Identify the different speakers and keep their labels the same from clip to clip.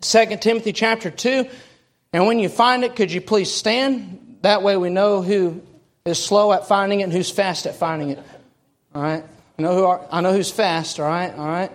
Speaker 1: 2 Timothy chapter 2. And when you find it, could you please stand? That way we know who is slow at finding it and who's fast at finding it. All right? I know who's fast, all right? All right?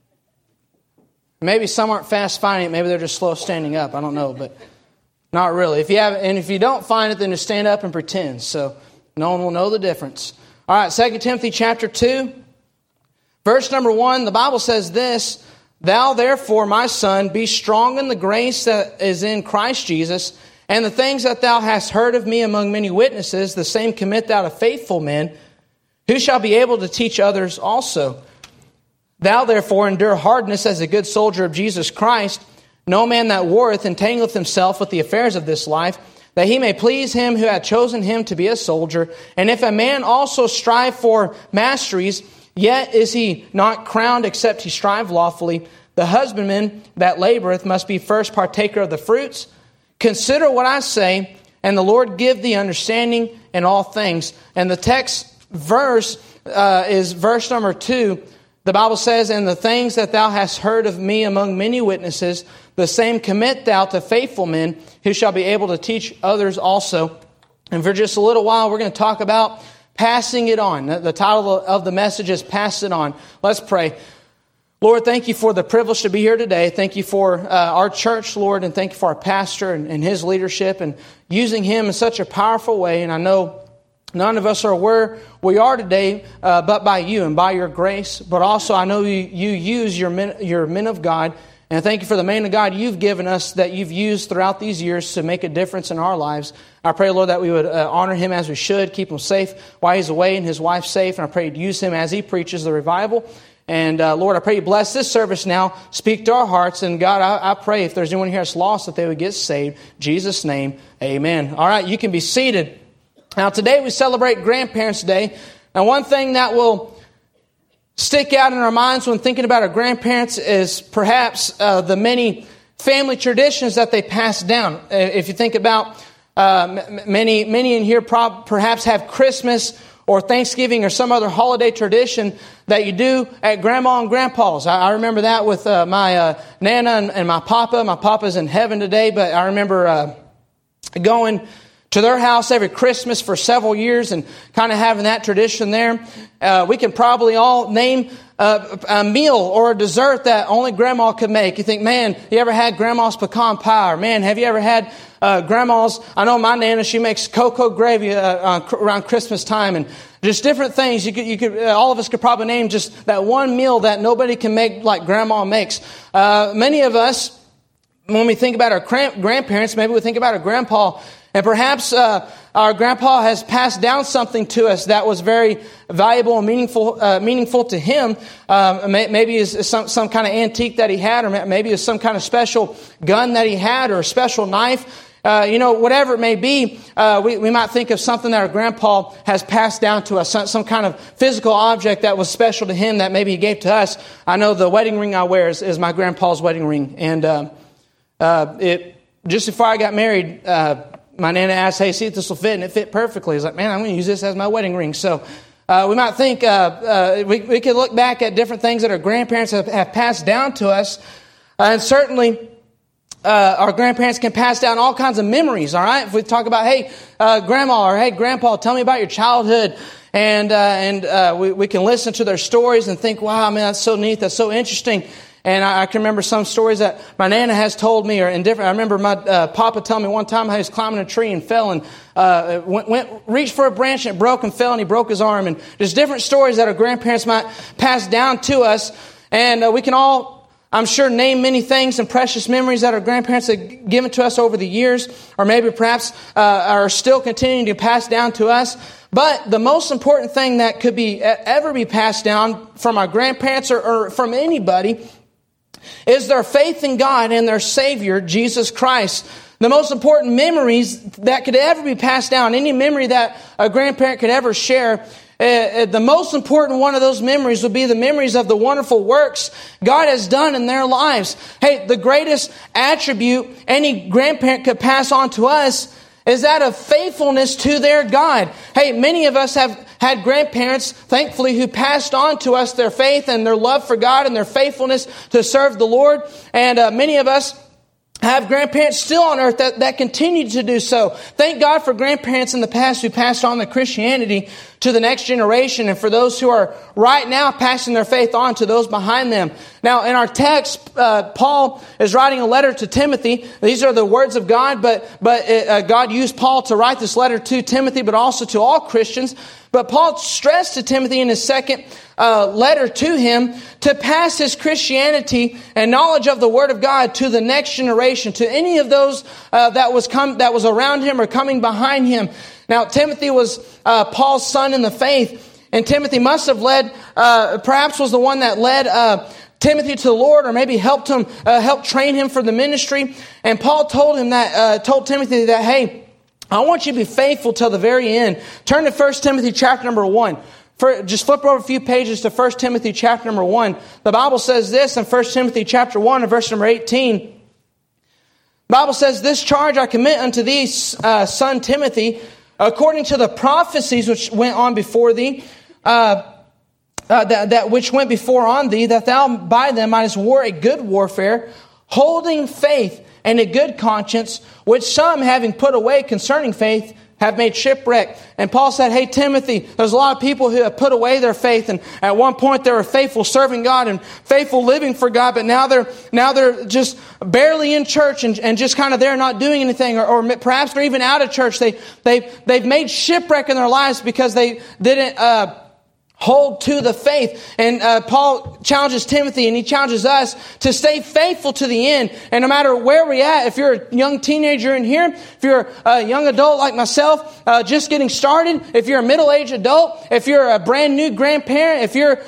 Speaker 1: Maybe some aren't fast finding it. Maybe they're just slow standing up. I don't know, but not really. If you don't find it, then just stand up and pretend. So no one will know the difference. All right, 2 Timothy chapter 2, verse number 1, the Bible says this, "Thou therefore, my son, be strong in the grace that is in Christ Jesus, and the things that thou hast heard of me among many witnesses, the same commit thou to faithful men, who shall be able to teach others also. Thou therefore endure hardness as a good soldier of Jesus Christ. No man that warreth entangleth himself with the affairs of this life, that he may please him who hath chosen him to be a soldier. And if a man also strive for masteries, yet is he not crowned except he strive lawfully. The husbandman that laboreth must be first partaker of the fruits. Consider what I say, and the Lord give thee understanding in all things." And the text verse is verse number 2. The Bible says, "And the things that thou hast heard of me among many witnesses, the same commit thou to faithful men, who shall be able to teach others also." And for just a little while, we're going to talk about passing it on. The title of the message is Pass It On. Let's pray. Lord, thank you for the privilege to be here today. Thank you for our church, Lord, and thank you for our pastor and his leadership and using him in such a powerful way. And I know none of us are where we are today, but by you and by your grace. But also, I know you use your men of God. And thank you for the man of God you've given us that you've used throughout these years to make a difference in our lives. I pray, Lord, that we would honor him as we should, keep him safe while he's away and his wife safe. And I pray you'd use him as he preaches the revival. And Lord, I pray you bless this service now. Speak to our hearts. And God, I pray if there's anyone here that's lost, that they would get saved. In Jesus' name, amen. All right, you can be seated. Now, today we celebrate Grandparents' Day. Now, one thing that will stick out in our minds when thinking about our grandparents is perhaps the many family traditions that they pass down. If you think about many in here perhaps have Christmas or Thanksgiving or some other holiday tradition that you do at Grandma and Grandpa's. I remember that with my Nana and my Papa. My Papa's in heaven today, but I remember going to their house every Christmas for several years and kind of having that tradition there. We can probably all name a meal or a dessert that only Grandma could make. You think, man, you ever had Grandma's pecan pie? Or, man, have you ever had Grandma's? I know my Nana, she makes cocoa gravy around Christmas time, and just different things. You could, all of us could probably name just that one meal that nobody can make like Grandma makes. Many of us, when we think about our grandparents, maybe we think about our grandpa. And perhaps our grandpa has passed down something to us that was very valuable and meaningful to him. Maybe it's some kind of antique that he had, or maybe it's some kind of special gun that he had, or a special knife. Whatever it may be, we might think of something that our grandpa has passed down to us, some kind of physical object that was special to him that maybe he gave to us. I know the wedding ring I wear is my grandpa's wedding ring. And just before I got married, my Nana asked, "Hey, see if this will fit," and it fit perfectly. I was like, man, I'm going to use this as my wedding ring. So we might think, we could look back at different things that our grandparents have passed down to us. And certainly, our grandparents can pass down all kinds of memories, all right? If we talk about, hey, Grandma, or hey, Grandpa, tell me about your childhood. And we can listen to their stories and think, wow, man, that's so neat, that's so interesting. And I can remember some stories that my Nana has told me are indifferent. I remember my Papa telling me one time how he was climbing a tree and fell and reached for a branch and it broke and fell and he broke his arm. And there's different stories that our grandparents might pass down to us. And we can all, I'm sure, name many things and precious memories that our grandparents have given to us over the years, or maybe perhaps are still continuing to pass down to us. But the most important thing that could ever be passed down from our grandparents or from anybody is their faith in God and their Savior, Jesus Christ. The most important memories that could ever be passed down, any memory that a grandparent could ever share, the most important one of those memories would be the memories of the wonderful works God has done in their lives. Hey, the greatest attribute any grandparent could pass on to us is that of faithfulness to their God. Hey, many of us have had grandparents, thankfully, who passed on to us their faith and their love for God and their faithfulness to serve the Lord. And many of us have grandparents still on earth that continue to do so. Thank God for grandparents in the past who passed on the Christianity to the next generation, and for those who are right now passing their faith on to those behind them. Now, in our text, Paul is writing a letter to Timothy. These are the words of God, but God used Paul to write this letter to Timothy, but also to all Christians. But Paul stressed to Timothy in his second letter to him to pass his Christianity and knowledge of the Word of God to the next generation, to any of those that was around him or coming behind him. Now, Timothy was Paul's son in the faith, and Timothy must have perhaps was the one that led Timothy to the Lord, or maybe helped train him for the ministry. And Paul told Timothy that, hey, I want you to be faithful till the very end. Turn to 1 Timothy chapter number 1. Just flip over a few pages to 1 Timothy chapter number 1. The Bible says this in 1 Timothy chapter 1 and verse number 18. The Bible says, "This charge I commit unto thee, son Timothy, according to the prophecies which went on before thee, that which went before on thee, that thou by them mightest war a good warfare, holding faith and a good conscience, which some, having put away concerning faith, have made shipwreck." And Paul said, hey, Timothy, there's a lot of people who have put away their faith, and at one point they were faithful serving God and faithful living for God, but now they're just barely in church and just kind of there not doing anything, or perhaps they're even out of church. They've made shipwreck in their lives because they didn't hold to the faith. And Paul challenges Timothy, and he challenges us to stay faithful to the end. And no matter where we're at, if you're a young teenager in here, if you're a young adult like myself, just getting started, if you're a middle-aged adult, if you're a brand new grandparent, if you're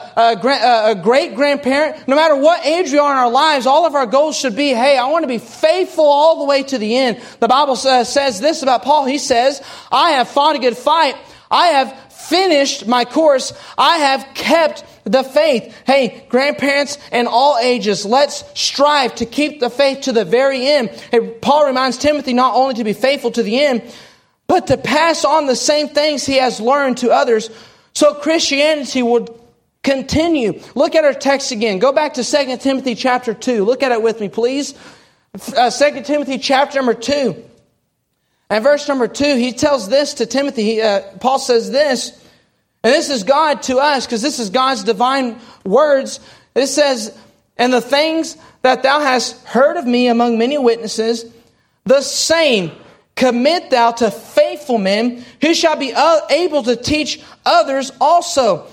Speaker 1: a great-grandparent, no matter what age we are in our lives, all of our goals should be, hey, I want to be faithful all the way to the end. The Bible says this about Paul. He says, I have fought a good fight. I have finished my course. I have kept the faith. Hey, grandparents and all ages, let's strive to keep the faith to the very end. Hey, Paul reminds Timothy not only to be faithful to the end, but to pass on the same things he has learned to others, so Christianity would continue. Look at our text again. Go back to 2 Timothy chapter 2. Look at it with me, please. 2 Timothy chapter number 2. And verse number 2, he tells this to Timothy. Paul says this, and this is God to us, because this is God's divine words. It says, "And the things that thou hast heard of me among many witnesses, the same commit thou to faithful men, who shall be able to teach others also."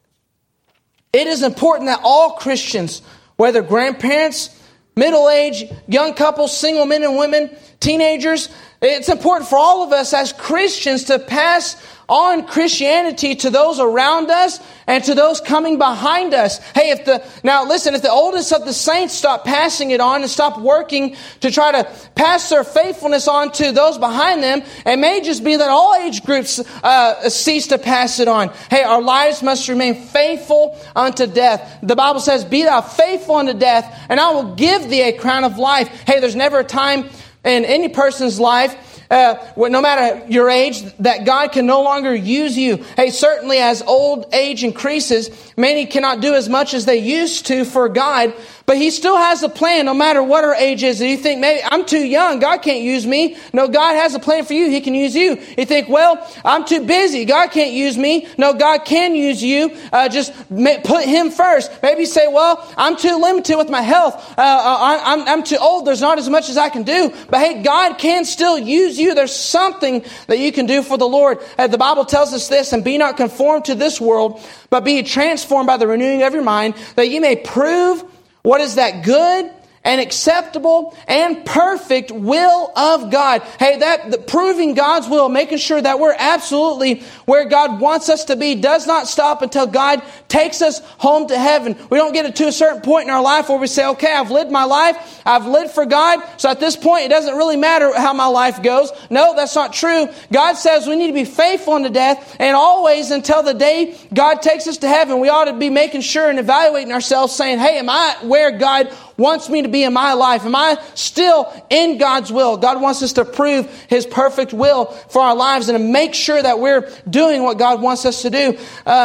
Speaker 1: It is important that all Christians, whether grandparents, middle-aged, young couples, single men and women, teenagers, it's important for all of us as Christians to pass on Christianity to those around us and to those coming behind us. Hey, if the oldest of the saints stop passing it on and stop working to try to pass their faithfulness on to those behind them, it may just be that all age groups cease to pass it on. Hey, our lives must remain faithful unto death. The Bible says, "Be thou faithful unto death, and I will give thee a crown of life." Hey, there's never a time in any person's life, no matter your age, that God can no longer use you. Hey, certainly as old age increases, many cannot do as much as they used to for God, but He still has a plan no matter what our age is. And you think, maybe I'm too young, God can't use me. No, God has a plan for you. He can use you. You think, well, I'm too busy, God can't use me. No, God can use you. Just put Him first. Maybe you say, well, I'm too limited with my health. I'm too old. There's not as much as I can do. But hey, God can still use you. There's something that you can do for the Lord. The Bible tells us this, "And be not conformed to this world, but be transformed by the renewing of your mind, that you may prove what is that good and acceptable and perfect will of God." Hey, proving God's will, making sure that we're absolutely where God wants us to be, does not stop until God takes us home to heaven. We don't get to a certain point in our life where we say, okay, I've lived my life, I've lived for God, so at this point it doesn't really matter how my life goes. No, that's not true. God says we need to be faithful unto death, and always until the day God takes us to heaven, we ought to be making sure and evaluating ourselves, saying, hey, am I where God wants me to be in my life? Am I still in God's will? God wants us to prove His perfect will for our lives and to make sure that we're doing what God wants us to do.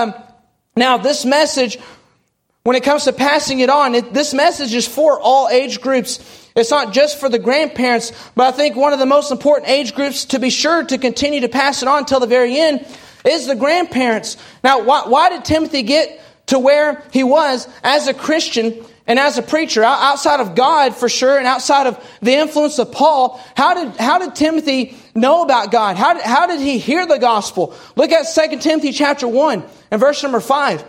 Speaker 1: Now, this message, when it comes to passing it on, this message is for all age groups. It's not just for the grandparents, but I think one of the most important age groups to be sure to continue to pass it on until the very end is the grandparents. Now, why did Timothy get to where he was as a Christian and as a preacher? Outside of God, for sure, and outside of the influence of Paul, how did Timothy know about God? How did he hear the gospel? Look at 2 Timothy chapter 1 and verse number 5.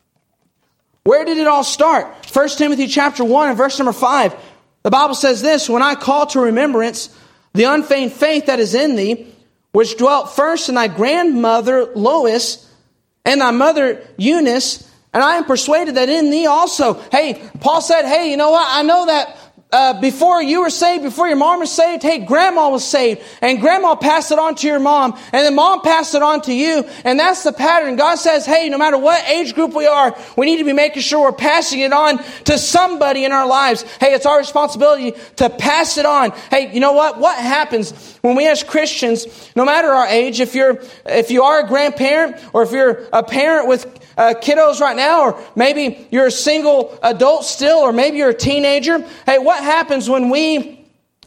Speaker 1: Where did it all start? 1 Timothy chapter 1 and verse number 5. The Bible says this, "When I call to remembrance the unfeigned faith that is in thee, which dwelt first in thy grandmother Lois and thy mother Eunice, and I am persuaded that in thee also." Hey, Paul said, hey, you know what? I know that before you were saved, before your mom was saved, hey, grandma was saved. And grandma passed it on to your mom. And then mom passed it on to you. And that's the pattern. God says, hey, no matter what age group we are, we need to be making sure we're passing it on to somebody in our lives. Hey, it's our responsibility to pass it on. Hey, you know what? What happens when we as Christians, no matter our age, if you are a grandparent or if you're a parent with kiddos right now, or maybe you're a single adult still, or maybe you're a teenager. Hey, what happens when we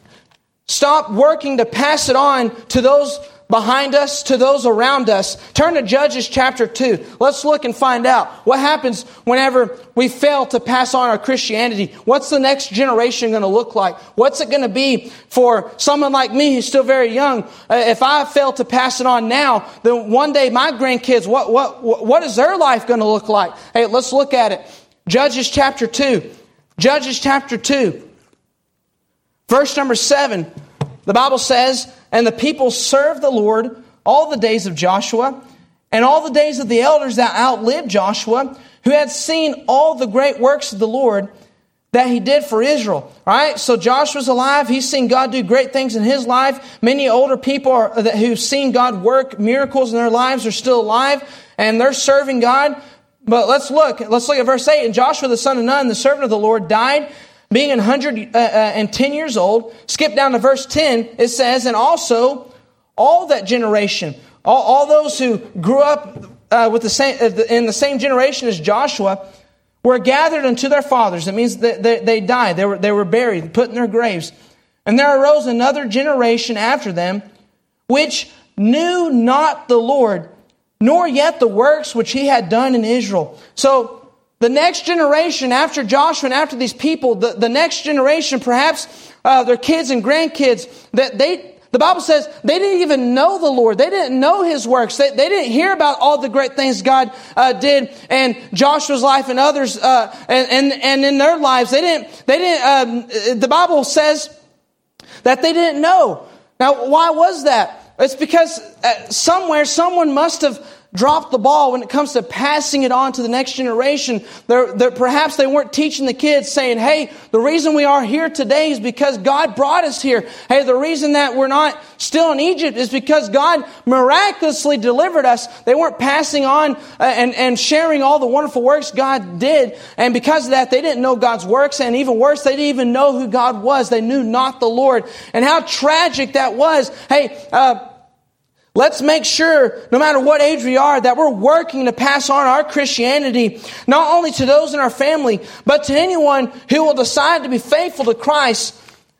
Speaker 1: stop working to pass it on to those behind us, to those around us? Turn to Judges chapter 2. Let's look and find out what happens whenever we fail to pass on our Christianity. What's the next generation going to look like? What's it going to be for someone like me who's still very young? If I fail to pass it on now, then one day my grandkids, what is their life going to look like? Hey, let's look at it. Judges chapter 2. Judges chapter 2. Verse number 7. The Bible says, "And the people served the Lord all the days of Joshua, and all the days of the elders that outlived Joshua, who had seen all the great works of the Lord that he did for Israel." All right, so Joshua's alive. He's seen God do great things in his life. Many older people who've seen God work miracles in their lives are still alive, and they're serving God. But let's look at verse 8. "And Joshua the son of Nun, the servant of the Lord, died, being 110 years old." Skip down to verse 10. It says, "And also all that generation," all those who grew up in the same generation as Joshua, "were gathered unto their fathers." It means that they died. They were buried, put in their graves. "And there arose another generation after them, which knew not the Lord, nor yet the works which he had done in Israel." So the next generation after Joshua and after these people, the next generation, perhaps their kids and grandkids, the Bible says they didn't even know the Lord. They didn't know his works. They didn't hear about all the great things God did in Joshua's life and others, and in their lives. The Bible says that they didn't know. Now, why was that? It's because somewhere someone must have dropped the ball when it comes to passing it on to the next generation. Perhaps they weren't teaching the kids, saying, hey, the reason we are here today is because God brought us here. Hey, the reason that we're not still in Egypt is because God miraculously delivered us. They weren't passing on and sharing all the wonderful works God did. And because of that, they didn't know God's works. And even worse, they didn't even know who God was. They knew not the Lord. And how tragic that was. Hey, let's make sure, no matter what age we are, that we're working to pass on our Christianity, not only to those in our family, but to anyone who will decide to be faithful to Christ.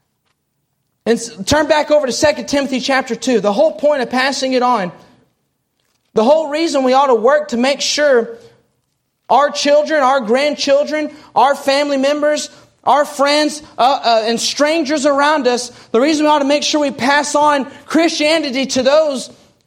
Speaker 1: And turn back over to 2 Timothy chapter 2. The whole point of passing it on, the whole reason we ought to work to make sure our children, our grandchildren, our family members, our friends, and strangers around us, the reason we ought to make sure we pass on Christianity to those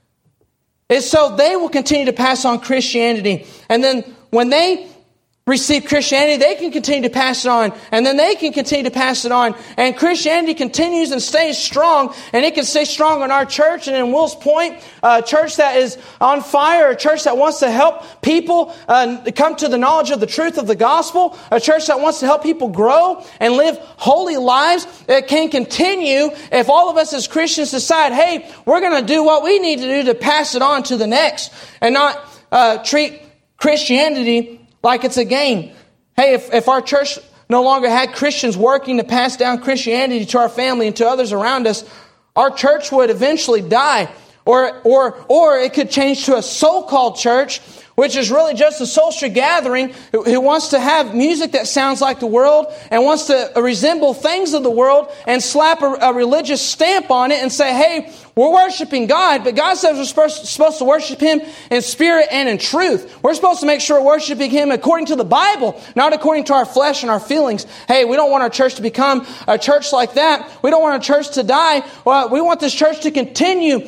Speaker 1: is so they will continue to pass on Christianity. And then when they receive Christianity, they can continue to pass it on. And then they can continue to pass it on. And Christianity continues and stays strong. And it can stay strong in our church and in Wills Point, a church that is on fire, a church that wants to help people come to the knowledge of the truth of the gospel, a church that wants to help people grow and live holy lives. It can continue if all of us as Christians decide, hey, we're going to do what we need to do to pass it on to the next and not treat Christianity like it's a game. Hey, if our church no longer had Christians working to pass down Christianity to our family and to others around us, our church would eventually die. Or it could change to a so-called church which is really just a social gathering who wants to have music that sounds like the world and wants to resemble things of the world and slap a religious stamp on it and say, hey, we're worshiping God, but God says we're supposed to worship Him in spirit and in truth. We're supposed to make sure we're worshiping Him according to the Bible, not according to our flesh and our feelings. Hey, we don't want our church to become a church like that. We don't want our church to die. We want this church to continue.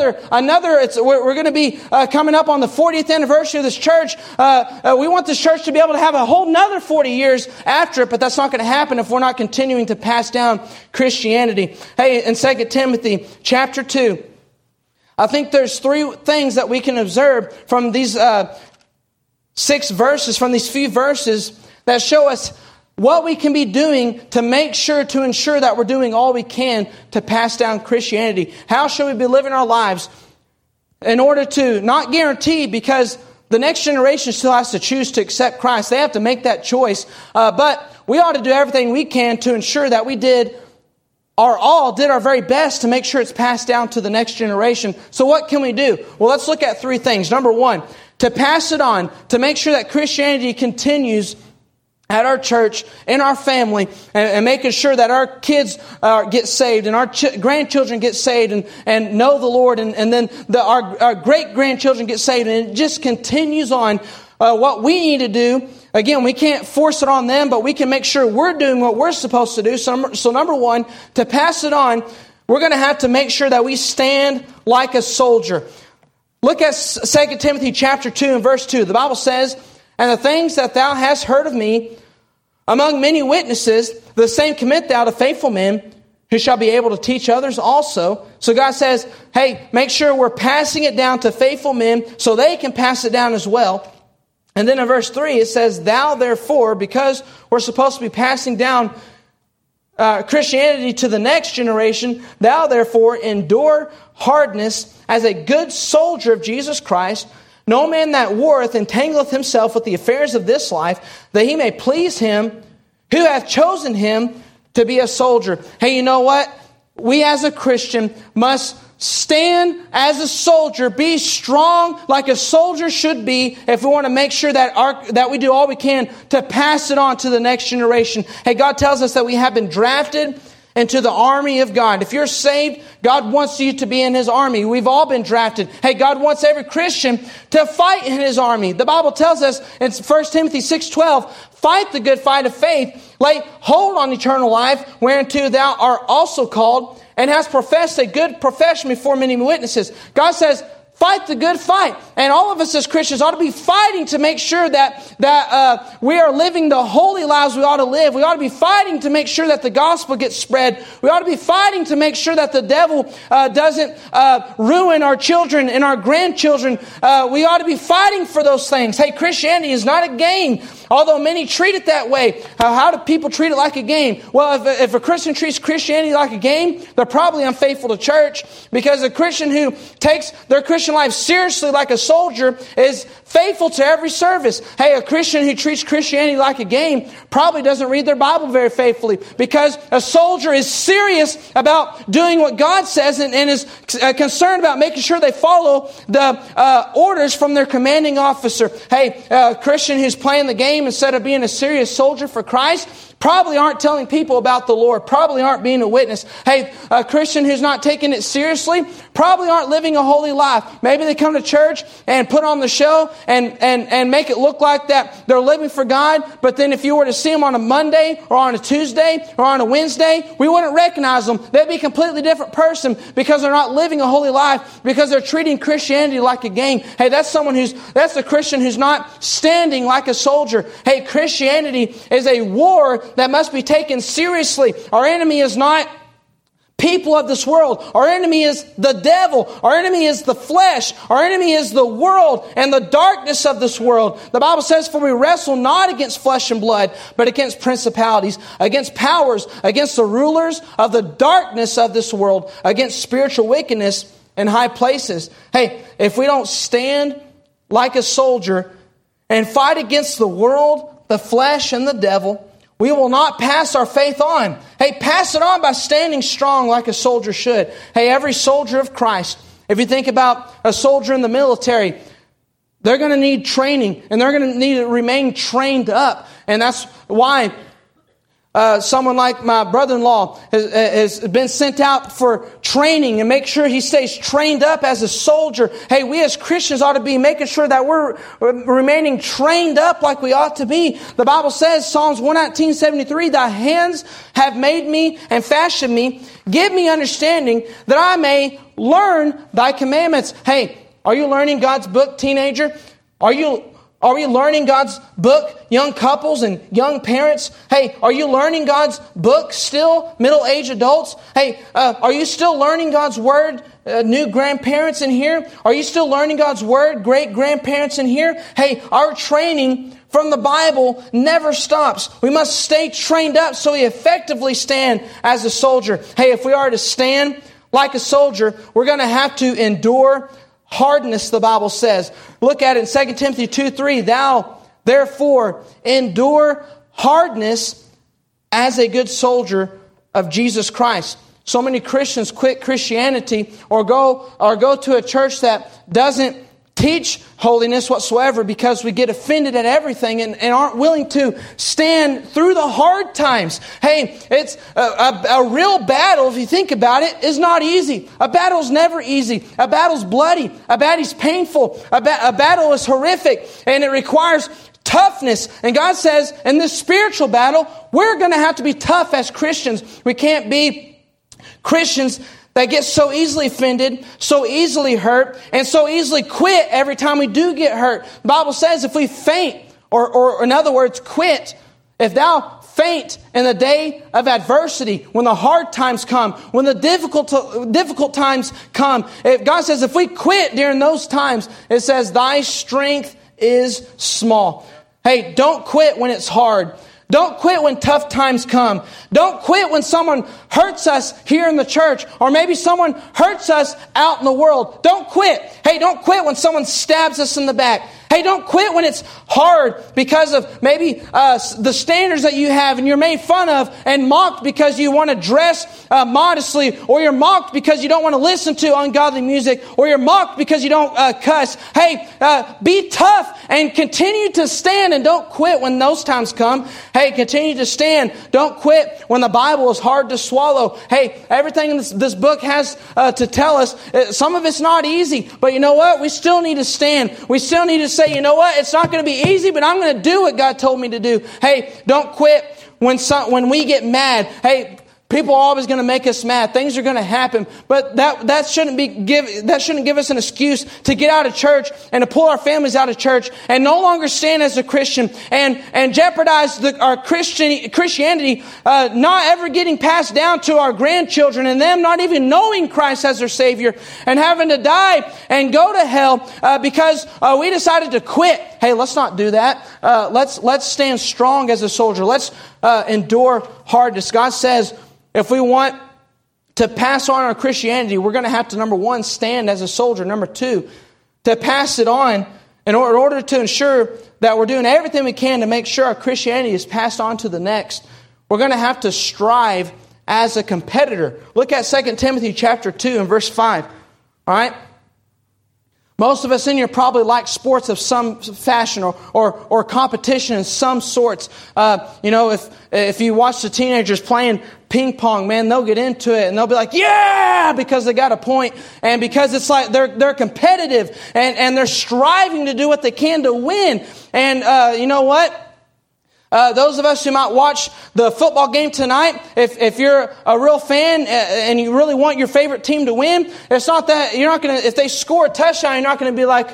Speaker 1: We're going to be coming up on the 40th anniversary of this church. We want this church to be able to have a whole nother 40 years after it, but that's not going to happen if we're not continuing to pass down Christianity. Hey, in 2 Timothy chapter 2, I think there's 3 things that we can observe from these 6 verses, from these few verses that show us what we can be doing to ensure that we're doing all we can to pass down Christianity. How should we be living our lives in order to not guarantee, because the next generation still has to choose to accept Christ. They have to make that choice. But we ought to do everything we can to ensure that we did our very best to make sure it's passed down to the next generation. So what can we do? Well, let's look at 3 things. Number 1, to pass it on, to make sure that Christianity continues at our church, in our family, and making sure that our kids get saved and our grandchildren get saved and know the Lord, and then our great-grandchildren get saved, and it just continues on. What we need to do, again, we can't force it on them, but we can make sure we're doing what we're supposed to do. So number 1, to pass it on, we're going to have to make sure that we stand like a soldier. Look at 2 Timothy chapter 2 and verse 2. The Bible says, "And the things that thou hast heard of me among many witnesses, the same commit thou to faithful men, who shall be able to teach others also." So God says, hey, make sure we're passing it down to faithful men so they can pass it down as well. And then in verse 3, it says, "Thou therefore," because we're supposed to be passing down Christianity to the next generation, "thou therefore endure hardness as a good soldier of Jesus Christ. No man that warreth entangleth himself with the affairs of this life, that he may please him who hath chosen him to be a soldier." Hey, you know what? We as a Christian must stand as a soldier, be strong like a soldier should be, if we want to make sure that we do all we can to pass it on to the next generation. Hey, God tells us that we have been drafted into the army of God. If you're saved, God wants you to be in His army. We've all been drafted. Hey, God wants every Christian to fight in His army. The Bible tells us in 1 Timothy 6:12, "Fight the good fight of faith, lay hold on eternal life, whereunto thou art also called, and hast professed a good profession before many witnesses." God says, fight the good fight. And all of us as Christians ought to be fighting to make sure that we are living the holy lives we ought to live. We ought to be fighting to make sure that the gospel gets spread. We ought to be fighting to make sure that the devil doesn't ruin our children and our grandchildren. We ought to be fighting for those things. Hey, Christianity is not a game, although many treat it that way. How do people treat it like a game? Well, if a Christian treats Christianity like a game, they're probably unfaithful to church, because a Christian who takes their Christian life seriously like a soldier is faithful to every service. Hey, a Christian who treats Christianity like a game probably doesn't read their Bible very faithfully, because a soldier is serious about doing what God says and is concerned about making sure they follow the orders from their commanding officer. Hey, a Christian who's playing the game instead of being a serious soldier for Christ probably aren't telling people about the Lord, probably aren't being a witness. Hey, a Christian who's not taking it seriously probably aren't living a holy life. Maybe they come to church and put on the show and make it look like that they're living for God, but then if you were to see them on a Monday or on a Tuesday or on a Wednesday, we wouldn't recognize them. They'd be a completely different person, because they're not living a holy life, because they're treating Christianity like a game. Hey, that's a Christian who's not standing like a soldier. Hey, Christianity is a war that must be taken seriously. Our enemy is not people of this world. Our enemy is the devil. Our enemy is the flesh. Our enemy is the world and the darkness of this world. The Bible says, "For we wrestle not against flesh and blood, but against principalities, against powers, against the rulers of the darkness of this world, against spiritual wickedness in high places." Hey, if we don't stand like a soldier and fight against the world, the flesh, and the devil, we will not pass our faith on. Hey, pass it on by standing strong like a soldier should. Hey, every soldier of Christ, if you think about a soldier in the military, they're going to need training, and they're going to need to remain trained up. And that's why someone like my brother-in-law has been sent out for training and make sure he stays trained up as a soldier. Hey, we as Christians ought to be making sure that we're remaining trained up like we ought to be. The Bible says, Psalms 119:73, Thy hands have made me and fashioned me. Give me understanding that I may learn Thy commandments. Hey, are you learning God's book, teenager? Are we learning God's book, young couples and young parents? Hey, are you learning God's book still, middle-aged adults? Hey, are you still learning God's Word, new grandparents in here? Are you still learning God's Word, great-grandparents in here? Hey, our training from the Bible never stops. We must stay trained up so we effectively stand as a soldier. Hey, if we are to stand like a soldier, we're going to have to endure hardness, the Bible says. Look at it in 2 Timothy 2:3. Thou, therefore, endure hardness as a good soldier of Jesus Christ. So many Christians quit Christianity or go to a church that doesn't teach holiness whatsoever because we get offended at everything and aren't willing to stand through the hard times. Hey, it's a real battle, if you think about it, is not easy. A battle's never easy. A battle's bloody. A battle's painful. A battle is horrific, and it requires toughness. And God says, in this spiritual battle, we're going to have to be tough as Christians. We can't be Christians that get so easily offended, so easily hurt, and so easily quit every time we do get hurt. The Bible says if we faint, or in other words, quit, if thou faint in the day of adversity, when the hard times come, when the difficult times come, God says if we quit during those times, it says thy strength is small. Hey, don't quit when it's hard. Don't quit when tough times come. Don't quit when someone hurts us here in the church, or maybe someone hurts us out in the world. Don't quit. Hey, don't quit when someone stabs us in the back. Hey, don't quit when it's hard because of maybe the standards that you have and you're made fun of and mocked because you want to dress modestly, or you're mocked because you don't want to listen to ungodly music, or you're mocked because you don't cuss. Hey, be tough and continue to stand, and don't quit when those times come. Hey, continue to stand. Don't quit when the Bible is hard to swallow. Hey, everything in this book has to tell us, some of it's not easy, but you know what? We still need to stand. We still need to say, you know what? It's not going to be easy, but I'm going to do what God told me to do. Hey, don't quit when we get mad. Hey, people are always going to make us mad. Things are going to happen, but that shouldn't give us an excuse to get out of church and to pull our families out of church and no longer stand as a Christian and jeopardize our Christianity not ever getting passed down to our grandchildren, and them not even knowing Christ as their Savior and having to die and go to hell because we decided to quit. Hey, let's not do that. Let's stand strong as a soldier. Let's endure hardness. God says, if we want to pass on our Christianity, we're going to have to, number one, stand as a soldier. Number two, to pass it on, in order to ensure that we're doing everything we can to make sure our Christianity is passed on to the next, we're going to have to strive as a competitor. Look at 2 Timothy chapter 2 and verse 5. All right? Most of us in here probably like sports of some fashion or competition in some sorts. If you watch the teenagers playing ping pong, man, they'll get into it and they'll be like, yeah, because they got a point, and because it's like they're competitive and they're striving to do what they can to win. And you know what? Those of us who might watch the football game tonight, if you're a real fan and you really want your favorite team to win, it's not that you're not going to, if they score a touchdown, you're not going to be like,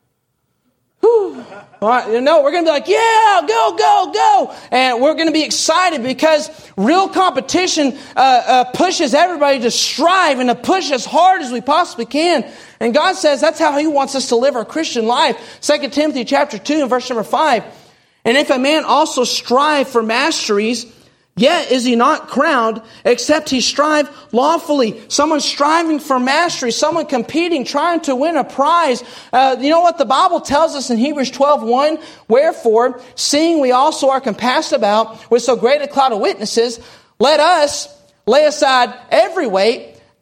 Speaker 1: whew. All right, no, we're going to be like, yeah, go, go, go. And we're going to be excited because real competition pushes everybody to strive and to push as hard as we possibly can. And God says that's how He wants us to live our Christian life. 2 Timothy chapter 2 and verse number 5. And if a man also strive for masteries, yet is he not crowned, except he strive lawfully. Someone striving for mastery, someone competing, trying to win a prize. You know what the Bible tells us in Hebrews 12:1? Wherefore, seeing we also are compassed about with so great a cloud of witnesses, let us lay aside every weight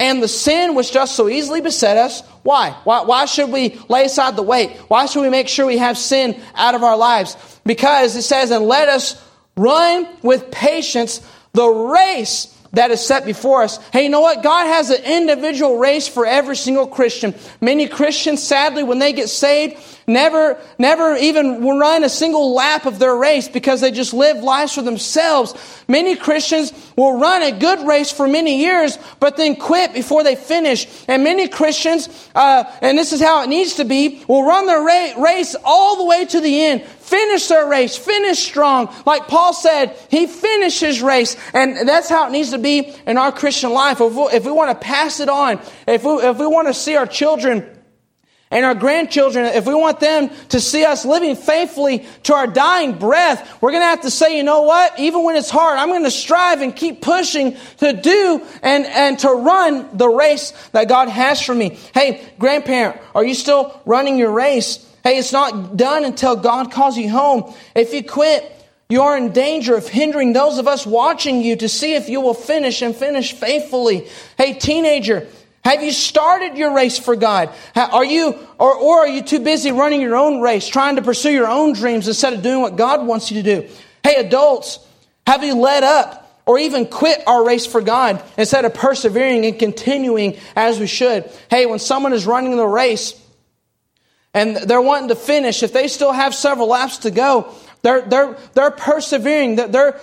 Speaker 1: and the sin which does so easily beset us. Why? Why should we lay aside the weight? Why should we make sure we have sin out of our lives? Because it says, and let us run with patience the race that is set before us. Hey, you know what? God has an individual race for every single Christian. Many Christians, sadly, when they get saved, never even run a single lap of their race because they just live lives for themselves. Many Christians will run a good race for many years, but then quit before they finish. And many Christians, and this is how it needs to be, will run their race all the way to the end. Finish their race. Finish strong. Like Paul said, he finished his race. And that's how it needs to be in our Christian life. If we want to pass it on, if we want to see our children and our grandchildren, if we want them to see us living faithfully to our dying breath, we're going to have to say, you know what? Even when it's hard, I'm going to strive and keep pushing to do and to run the race that God has for me. Hey, grandparent, are you still running your race? Hey, it's not done until God calls you home. If you quit, you are in danger of hindering those of us watching you to see if you will finish and finish faithfully. Hey, teenager, have you started your race for God? Are you too busy running your own race, trying to pursue your own dreams instead of doing what God wants you to do? Hey, adults, have you let up or even quit our race for God instead of persevering and continuing as we should? Hey, when someone is running the race and they're wanting to finish, if they still have several laps to go, they're persevering.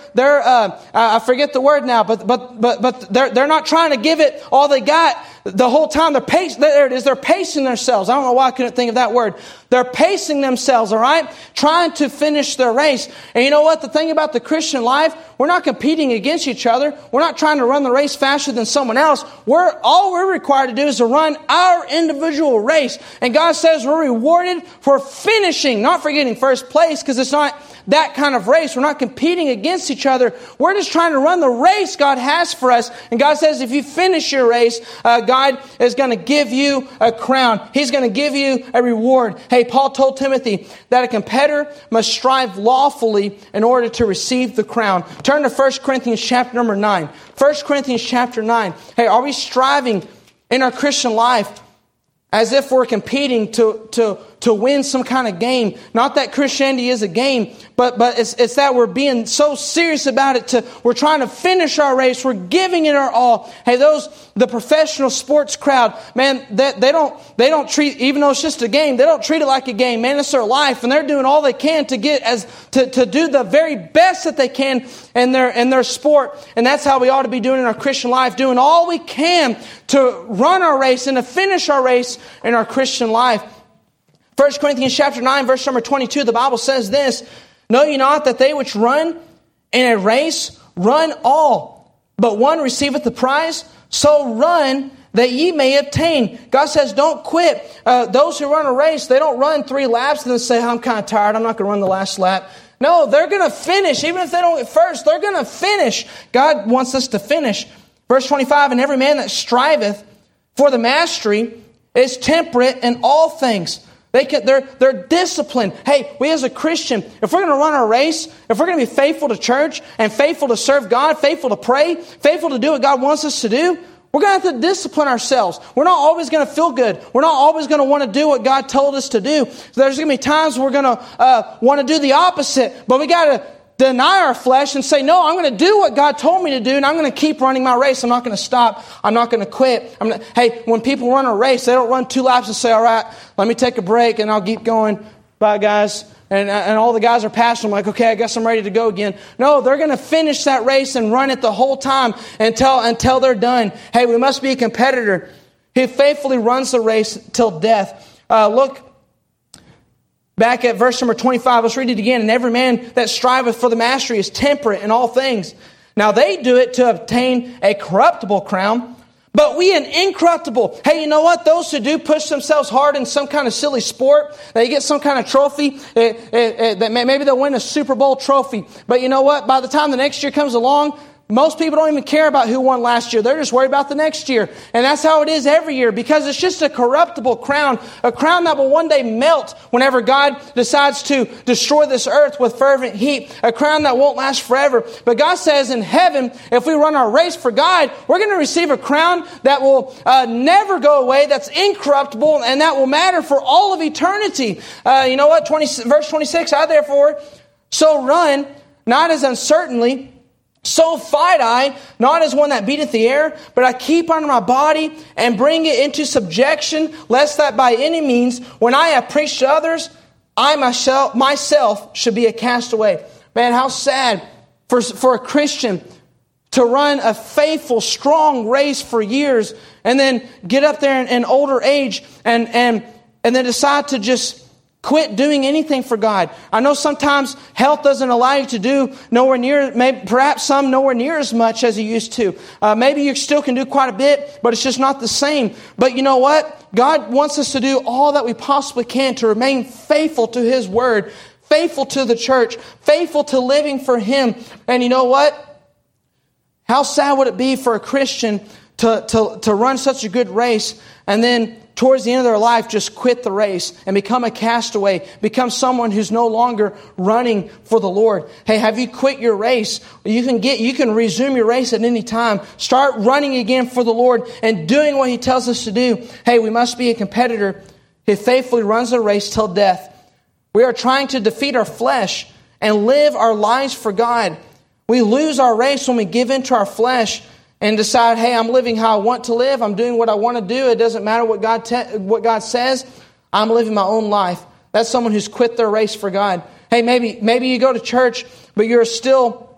Speaker 1: I forget the word now, but they're not trying to give it all they got the whole time. There it is. They're pacing themselves. I don't know why I couldn't think of that word. They're pacing themselves, all right? Trying to finish their race. And you know what? The thing about the Christian life, we're not competing against each other. We're not trying to run the race faster than someone else. All we're required to do is to run our individual race. And God says we're rewarded for finishing, not for getting first place, because it's not that kind of race. We're not competing against each other. We're just trying to run the race God has for us. And God says if you finish your race, God is going to give you a crown. He's going to give you a reward. Hey, Paul told Timothy that a competitor must strive lawfully in order to receive the crown. Turn to 1 Corinthians chapter number 9. 1 Corinthians chapter 9. Hey, are we striving in our Christian life as if we're competing to win some kind of game? Not that Christianity is a game, but it's that we're being so serious about it. We're trying to finish our race. We're giving it our all. Hey, the professional sports crowd, man, they don't treat, even though it's just a game, they don't treat it like a game. Man, it's their life, and they're doing all they can to do the very best that they can in their sport. And that's how we ought to be doing in our Christian life, doing all we can to run our race and to finish our race in our Christian life. 1 Corinthians chapter 9, verse number 22, the Bible says this, know ye not that they which run in a race run all, but one receiveth the prize? So run that ye may obtain. God says don't quit. Those who run a race, they don't run 3 laps and then say, I'm kind of tired, I'm not going to run the last lap. No, they're going to finish. Even if they don't get first, they're going to finish. God wants us to finish. Verse 25, and every man that striveth for the mastery is temperate in all things. They're disciplined. Hey, we as a Christian, if we're going to run our race, if we're going to be faithful to church and faithful to serve God, faithful to pray, faithful to do what God wants us to do, we're going to have to discipline ourselves. We're not always going to feel good. We're not always going to want to do what God told us to do. So there's going to be times we're going to want to do the opposite, but we got to deny our flesh and say, no, I'm going to do what God told me to do, and I'm going to keep running my race. I'm not going to stop. I'm not going to quit. Hey, when people run a race, they don't run 2 laps and say, all right, let me take a break and I'll keep going. Bye, guys. And all the guys are passing. I'm like, okay, I guess I'm ready to go again. No, they're going to finish that race and run it the whole time until they're done. Hey, we must be a competitor who faithfully runs the race till death. Look back at verse number 25. Let's read it again. And every man that striveth for the mastery is temperate in all things. Now they do it to obtain a corruptible crown, but we an incorruptible. Hey, you know what? Those who do push themselves hard in some kind of silly sport, they get some kind of trophy. Maybe they'll win a Super Bowl trophy. But you know what? By the time the next year comes along, Most people don't even care about who won last year. They're just worried about the next year. And that's how it is every year, because it's just a corruptible crown, a crown that will one day melt whenever God decides to destroy this earth with fervent heat, a crown that won't last forever. But God says in heaven, if we run our race for God, we're going to receive a crown that will never go away, that's incorruptible, and that will matter for all of eternity. You know what? Verse 26, I therefore so run, not as uncertainly, so fight I, not as one that beateth the air, but I keep under my body and bring it into subjection, lest that by any means, when I have preached to others, I myself should be a castaway. Man, how sad for a Christian to run a faithful, strong race for years and then get up there in older age and then decide to just quit doing anything for God. I know sometimes health doesn't allow you to do perhaps some nowhere near as much as you used to. Maybe you still can do quite a bit, but it's just not the same. But you know what? God wants us to do all that we possibly can to remain faithful to His Word, faithful to the church, faithful to living for Him. And you know what? How sad would it be for a Christian to run such a good race and then towards the end of their life just quit the race and become a castaway, become someone who's no longer running for the Lord? Hey, have you quit your race? You can resume your race at any time. Start running again for the Lord and doing what He tells us to do. Hey, we must be a competitor who faithfully runs a race till death. We are trying to defeat our flesh and live our lives for God. We lose our race when we give into our flesh and decide, hey, I'm living how I want to live. I'm doing what I want to do. It doesn't matter what God says. I'm living my own life. That's someone who's quit their race for God. Hey, maybe you go to church, but are you still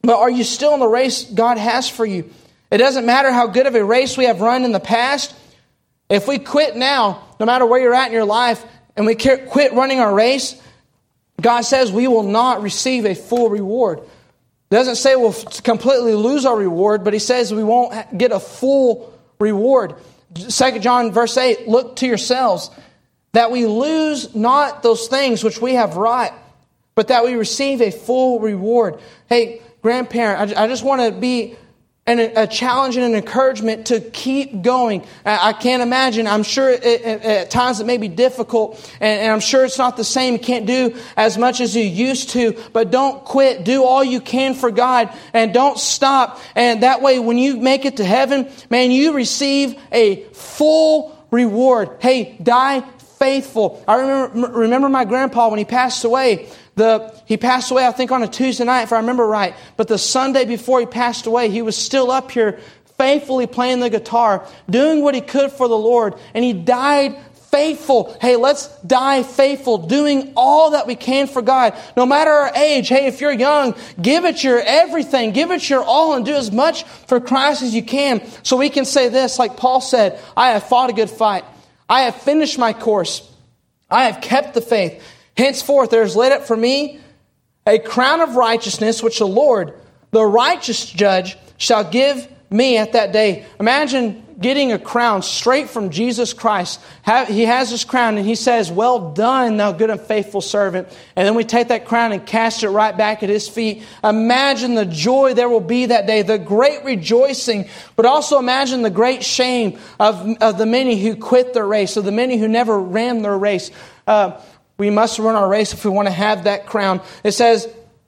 Speaker 1: in the race God has for you? It doesn't matter how good of a race we have run in the past. If we quit now, no matter where you're at in your life, and we quit running our race, God says we will not receive a full reward. It doesn't say we'll completely lose our reward, but He says we won't get a full reward. 2 John verse 8, look to yourselves, that we lose not those things which we have wrought, but that we receive a full reward. Hey, grandparent, I just want to be a challenge and an encouragement to keep going. I can't imagine. I'm sure at times it may be difficult, and I'm sure it's not the same. You can't do as much as you used to, but don't quit. Do all you can for God, and don't stop. And that way, when you make it to heaven, man, you receive a full reward. Hey, die faithful. I remember my grandpa when he passed away. He passed away, I think, on a Tuesday night, if I remember right. But the Sunday before he passed away, he was still up here faithfully playing the guitar, doing what he could for the Lord. And he died faithful. Hey, let's die faithful, doing all that we can for God. No matter our age, hey, if you're young, give it your everything. Give it your all and do as much for Christ as you can. So we can say this, like Paul said, I have fought a good fight. I have finished my course. I have kept the faith. Henceforth there is laid up for me a crown of righteousness, which the Lord, the righteous judge, shall give me at that day. Imagine getting a crown straight from Jesus Christ. He has this crown and He says, well done, thou good and faithful servant. And then we take that crown and cast it right back at His feet. Imagine the joy there will be that day, the great rejoicing, but also imagine the great shame of the many who quit their race, of the many who never ran their race. We must run our race if we want to have that crown. It says,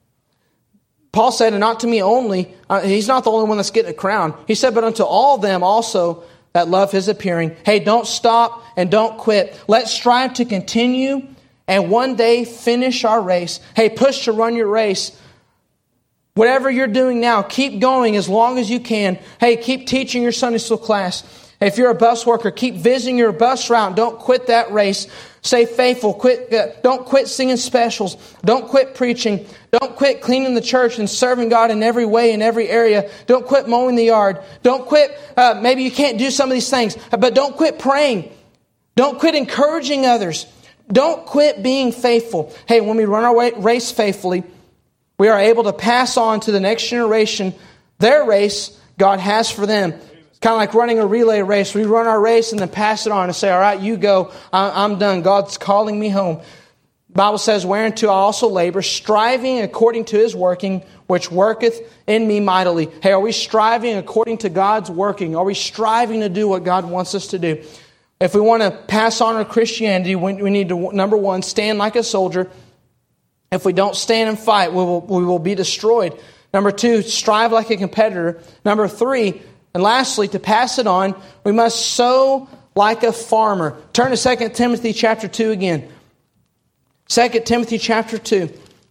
Speaker 1: Paul said, and not to me only. He's not the only one that's getting a crown. He said, but unto all them also that love His appearing. Hey, don't stop and don't quit. Let's strive to continue and one day finish our race. Hey, push to run your race. Whatever you're doing now, keep going as long as you can. Hey, keep teaching your Sunday school class. If you're a bus worker, keep visiting your bus route. Don't quit that race. Stay faithful. Don't quit singing specials. Don't quit preaching. Don't quit cleaning the church and serving God in every way, in every area. Don't quit mowing the yard. Don't quit. Maybe you can't do some of these things, but don't quit praying. Don't quit encouraging others. Don't quit being faithful. Hey, when we run our race faithfully, we are able to pass on to the next generation their race God has for them. It's kind of like running a relay race. We run our race and then pass it on and say, all right, you go. I'm done. God's calling me home. The Bible says, whereunto I also labor, striving according to His working, which worketh in me mightily. Hey, are we striving according to God's working? Are we striving to do what God wants us to do? If we want to pass on our Christianity, we need to, number one, stand like a soldier. If we don't stand and fight, we will be destroyed. Number two, strive like a competitor. Number three, and lastly, to pass it on, we must sow like a farmer. Turn to 2 Timothy chapter 2 again. 2 Timothy chapter 2.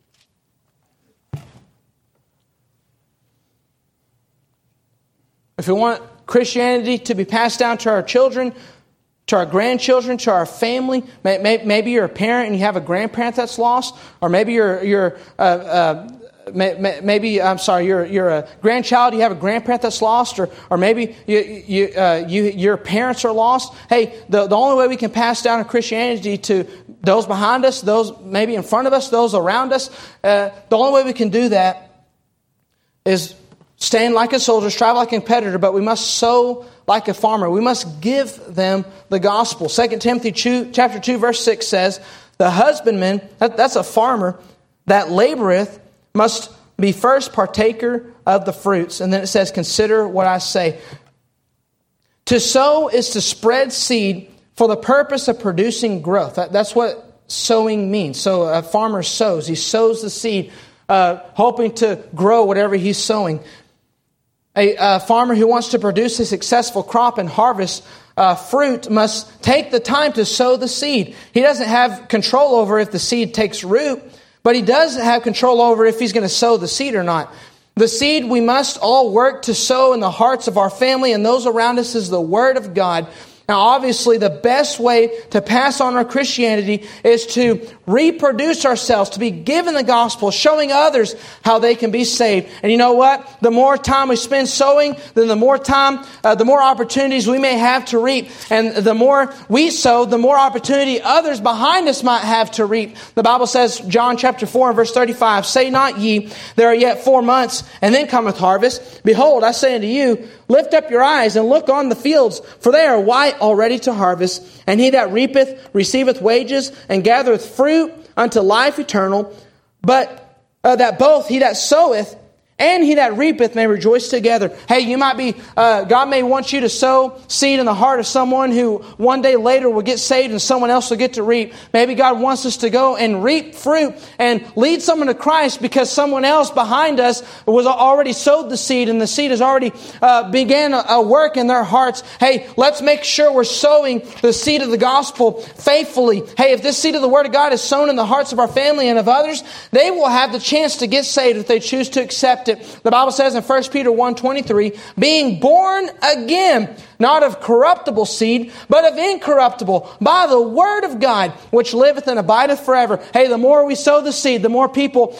Speaker 1: If we want Christianity to be passed down to our children, to our grandchildren, to our family, maybe you're a parent and you have a grandparent that's lost, or maybe you're a grandchild, you have a grandparent that's lost, or maybe your parents are lost. Hey, the only way we can pass down Christianity to those behind us, those maybe in front of us, those around us, the only way we can do that is stand like a soldier, strive like a competitor, but we must sow like a farmer. We must give them the gospel. 2 Timothy chapter 2 verse 6 says, the husbandman, that's a farmer, that laboreth must be first partaker of the fruits. And then it says, consider what I say. To sow is to spread seed for the purpose of producing growth. That's what sowing means. So a farmer sows. He sows the seed, hoping to grow whatever he's sowing. A farmer who wants to produce a successful crop and harvest fruit must take the time to sow the seed. He doesn't have control over if the seed takes root, but he does have control over if he's going to sow the seed or not. The seed we must all work to sow in the hearts of our family and those around us is the Word of God. Now, obviously, the best way to pass on our Christianity is to reproduce ourselves, to be given the gospel, showing others how they can be saved. And you know what? The more time we spend sowing, then the more opportunities we may have to reap. And the more we sow, the more opportunity others behind us might have to reap. The Bible says, John chapter 4 and verse 35, say not ye, there are yet 4 months, and then cometh harvest. Behold, I say unto you, lift up your eyes and look on the fields, for they are white already to harvest. And he that reapeth receiveth wages, and gathereth fruit unto life eternal. But that both he that soweth and he that reapeth may rejoice together. Hey, you might be, God may want you to sow seed in the heart of someone who one day later will get saved and someone else will get to reap. Maybe God wants us to go and reap fruit and lead someone to Christ because someone else behind us was already sowed the seed and the seed has already began a work in their hearts. Hey, let's make sure we're sowing the seed of the gospel faithfully. Hey, if this seed of the Word of God is sown in the hearts of our family and of others, they will have the chance to get saved if they choose to accept it. The Bible says in 1 Peter 1:23, being born again, not of corruptible seed, but of incorruptible, by the Word of God, which liveth and abideth forever. Hey, the more we sow the seed, the more people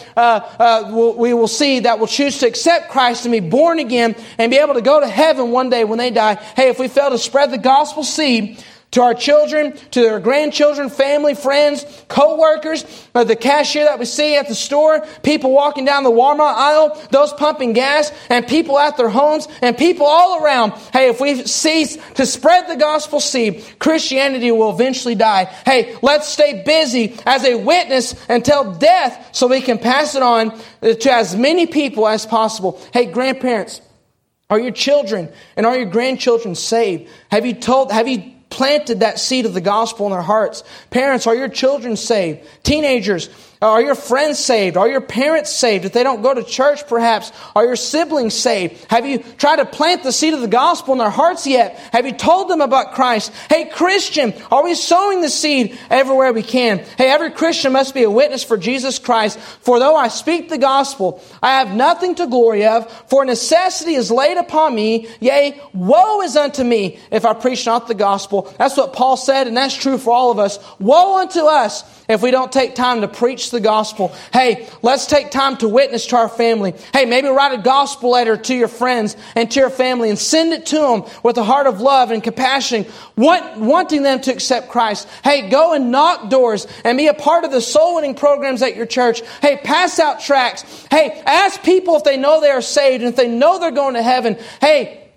Speaker 1: we will see that will choose to accept Christ and be born again and be able to go to heaven one day when they die. Hey, if we fail to spread the gospel seed to our children, to their grandchildren, family, friends, co-workers, the cashier that we see at the store, people walking down the Walmart aisle, those pumping gas, and people at their homes, and people all around. Hey, if we cease to spread the gospel seed, Christianity will eventually die. Hey, let's stay busy as a witness until death so we can pass it on to as many people as possible. Hey, grandparents, are your children and are your grandchildren saved? Have you planted that seed of the gospel in their hearts? Parents, are your children saved? Teenagers, are your friends saved? Are your parents saved? If they don't go to church, perhaps, are your siblings saved? Have you tried to plant the seed of the gospel in their hearts yet? Have you told them about Christ? Hey, Christian, are we sowing the seed everywhere we can? Hey, every Christian must be a witness for Jesus Christ. For though I speak the gospel, I have nothing to glory of, for necessity is laid upon me. Yea, woe is unto me if I preach not the gospel. That's what Paul said, and that's true for all of us. Woe unto us if we don't take time to preach the gospel. Hey, let's take time to witness to our family. Hey, maybe write a gospel letter to your friends and to your family and send it to them with a heart of love and compassion, wanting them to accept Christ. Hey, go and knock doors and be a part of the soul winning programs at your church. Hey, pass out tracts. Hey, ask people if they know they are saved and if they know they're going to heaven. Hey,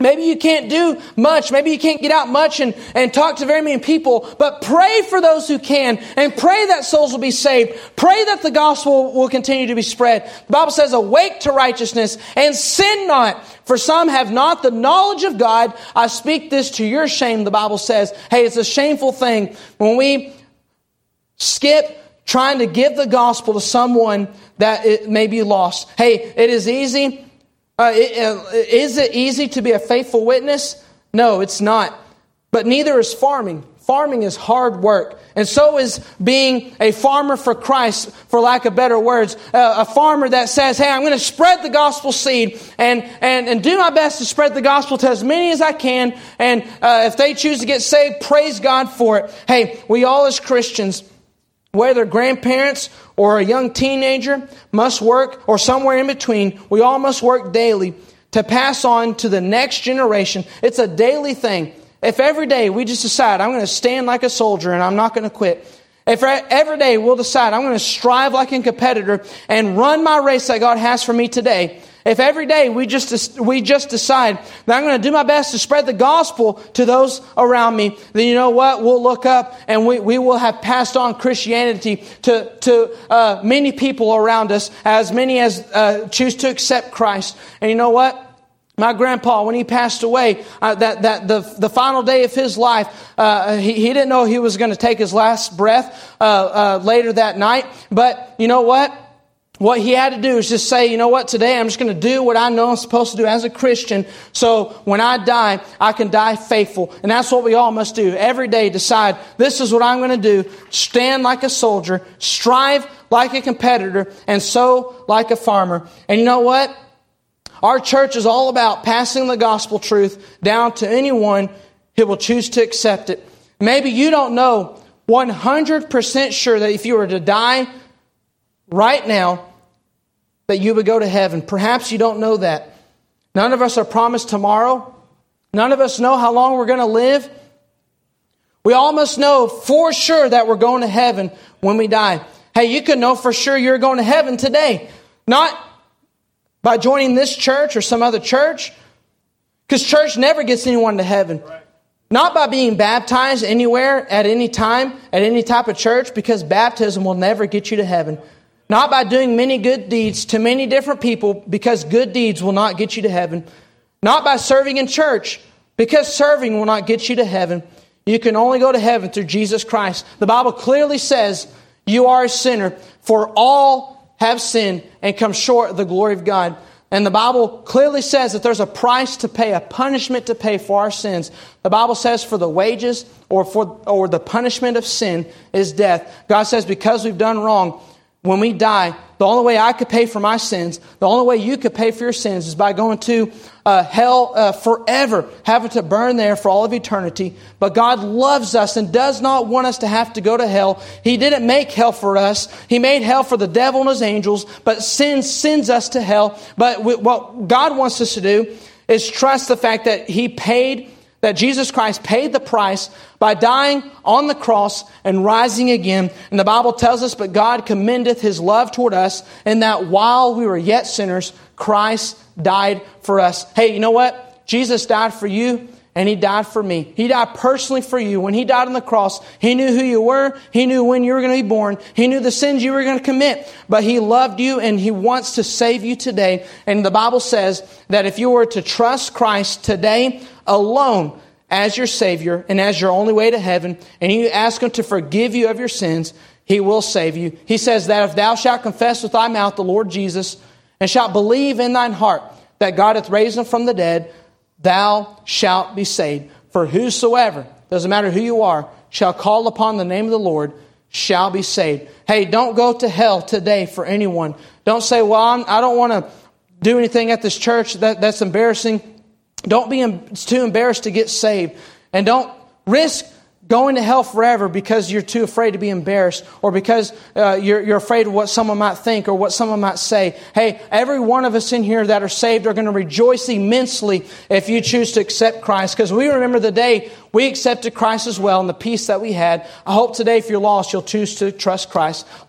Speaker 1: Maybe you can't do much. Maybe you can't get out much and talk to very many people. But pray for those who can. And pray that souls will be saved. Pray that the gospel will continue to be spread. The Bible says, awake to righteousness and sin not. For some have not the knowledge of God. I speak this to your shame, the Bible says. Hey, it's a shameful thing when we skip trying to give the gospel to someone that it may be lost. Hey, it is easy. Is it easy to be a faithful witness? No, it's not. But neither is farming. Farming is hard work. And so is being a farmer for Christ, for lack of better words. A farmer that says, hey, I'm going to spread the gospel seed and do my best to spread the gospel to as many as I can. And if they choose to get saved, praise God for it. Hey, we all as Christians, whether grandparents or a young teenager, must work, or somewhere in between, we all must work daily to pass on to the next generation. It's a daily thing. If every day we just decide, I'm going to stand like a soldier and I'm not going to quit. If every day we'll decide, I'm going to strive like a competitor and run my race that God has for me today. If every day we just decide that I'm going to do my best to spread the gospel to those around me, then you know what? We'll look up and we will have passed on Christianity to many people around us, as many as choose to accept Christ. And you know what? My grandpa, when he passed away, the final day of his life, he didn't know he was going to take his last breath later that night. But you know what? What he had to do is just say, you know what, today I'm just going to do what I know I'm supposed to do as a Christian. So when I die, I can die faithful. And that's what we all must do. Every day decide, this is what I'm going to do. Stand like a soldier, strive like a competitor, and sow like a farmer. And you know what? Our church is all about passing the gospel truth down to anyone who will choose to accept it. Maybe you don't know 100% sure that if you were to die right now, that you would go to heaven. Perhaps you don't know that. None of us are promised tomorrow. None of us know how long we're going to live. We all must know for sure that we're going to heaven when we die. Hey, you can know for sure you're going to heaven today. Not by joining this church or some other church. Because church never gets anyone to heaven. Not by being baptized anywhere, at any time, at any type of church. Because baptism will never get you to heaven. Not by doing many good deeds to many different people, because good deeds will not get you to heaven. Not by serving in church, because serving will not get you to heaven. You can only go to heaven through Jesus Christ. The Bible clearly says you are a sinner, for all have sinned and come short of the glory of God. And the Bible clearly says that there's a price to pay, a punishment to pay for our sins. The Bible says for the wages or the punishment of sin is death. God says because we've done wrong, when we die, the only way I could pay for my sins, the only way you could pay for your sins is by going to hell forever, having to burn there for all of eternity. But God loves us and does not want us to have to go to hell. He didn't make hell for us. He made hell for the devil and his angels, but sin sends us to hell. But what God wants us to do is trust the fact that that Jesus Christ paid the price by dying on the cross and rising again. And the Bible tells us, but God commendeth His love toward us, in that while we were yet sinners, Christ died for us. Hey, you know what? Jesus died for you and He died for me. He died personally for you. When He died on the cross, He knew who you were. He knew when you were going to be born. He knew the sins you were going to commit. But He loved you and He wants to save you today. And the Bible says that if you were to trust Christ today alone as your Savior and as your only way to heaven, and you ask Him to forgive you of your sins, He will save you. He says that if thou shalt confess with thy mouth the Lord Jesus, and shalt believe in thine heart that God hath raised Him from the dead, thou shalt be saved. For whosoever, doesn't matter who you are, shall call upon the name of the Lord, shall be saved. Hey, don't go to hell today for anyone. Don't say, well, I don't want to do anything at this church that's embarrassing. Don't be too embarrassed to get saved. And don't risk going to hell forever because you're too afraid to be embarrassed, or because you're afraid of what someone might think or what someone might say. Hey, every one of us in here that are saved are going to rejoice immensely if you choose to accept Christ, because we remember the day we accepted Christ as well and the peace that we had. I hope today, if you're lost, you'll choose to trust Christ.